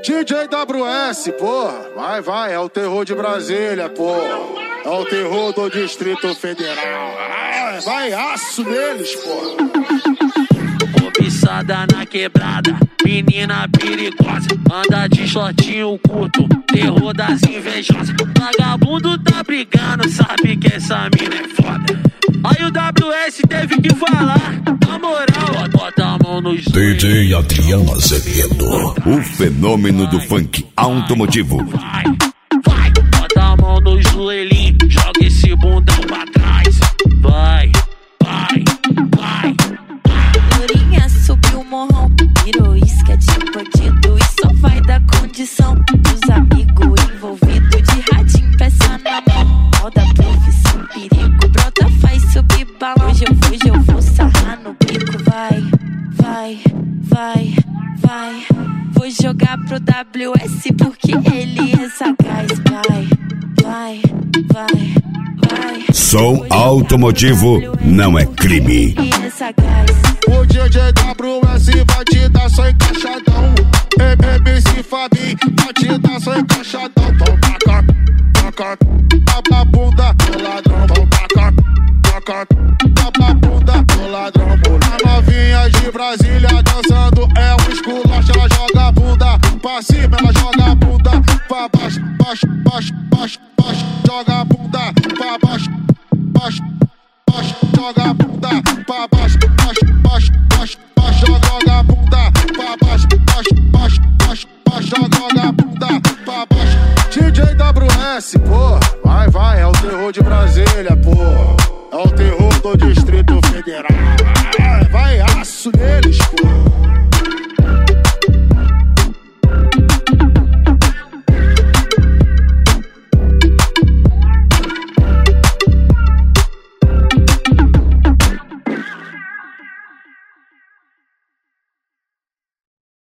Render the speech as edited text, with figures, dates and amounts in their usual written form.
DJ WS, porra, vai, é o terror de Brasília, porra. É o terror do Distrito Federal. Vai aço neles, porra. Cobiçada na quebrada, menina perigosa, anda de shortinho curto, terror das invejosas. Vagabundo tá brigando, sabe que essa mina é foda. Aí o WS teve que falar, na moral, bota a mão nos DJ Adriano Azevedo, o fenômeno do funk automotivo. Vai, bota a mão no joelhinho, joga esse bundão pra trás. Vai. Lourinha subiu o morrão, virou isca de bandido e só vai dar condição dos amigos envolvidos de radinho, peça na mão. Roda profissão, perigo, brota, faz subir balão. Hoje eu vou sarrar no bico, vai. Vou jogar pro WS porque ele é sagaz, vai. Som automotivo não é crime. O DJ WS vai te dar só encaixadão. MC Fabinho vai te dar só encaixadão. Taca a bunda do ladrão. Taca a bunda do ladrão. A novinha de Brasília dançando é um esculacho. Ela joga a bunda pra cima, ela joga a bunda pra baixo. Joga a bunda pra baixo. Joga a bunda pra baixo. Joga a bunda pra baixo. Joga a bunda pra baixo. DJ WS, porra, vai, é o terror de Brasília.